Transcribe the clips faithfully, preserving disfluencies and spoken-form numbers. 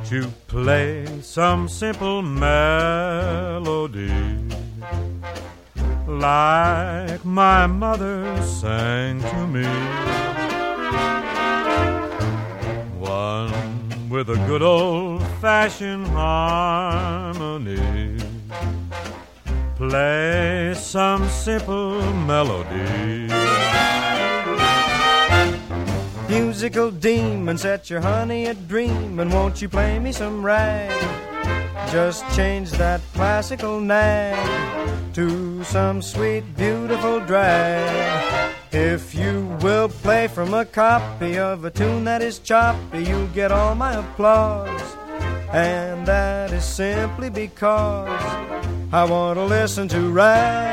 Won't you play some simple melody like my mother sang to me? One with a good old-fashioned harmony. Play some simple melody. Musical demon, set your honey a dreamin'. Won't you play me some rag? Just change that classical nag to some sweet, beautiful drag. If you will play from a copy of a tune that is choppy, you'll get all my applause. And that is simply because I want to listen to rag.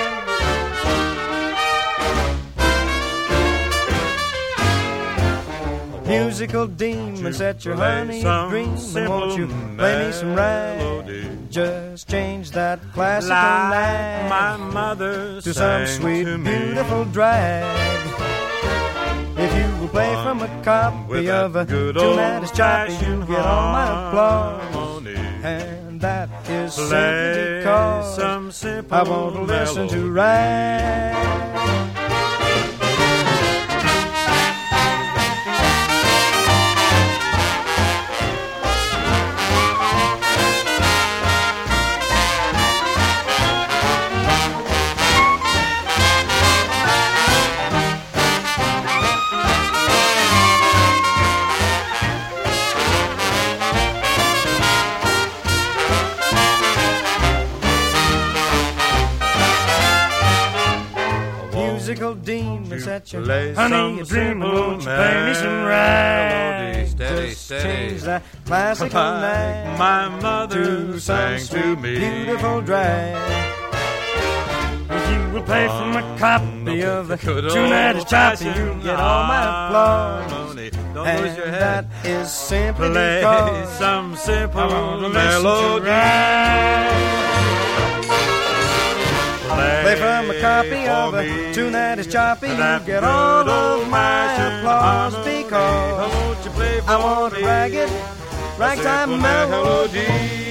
Musical demon, set your honey a dreamin'. Won't you play me some rag? Just change that classical like nag my mother to some sweet, beautiful drag. If you will play from a copy of a tune that is choppy, you'll get all my applause. And that is simply because I want to listen to rag. Musical demon, set your honey a dreamin'. Won't you play me some rag? Steady, Just steady. change that classical nag My mother to some sang to sweet, me. beautiful drag. If you will play from a copy of a tune that is choppy, you'll get all my applause. Don't And lose your that head. is simply Play because some simple I want to listen to melody. rag. Play from a copy for of a me tune that is choppy, you that get good all of my old-fashioned applause harmony. because Won't you play I for want to me rag it, ragtime simple melody. melody.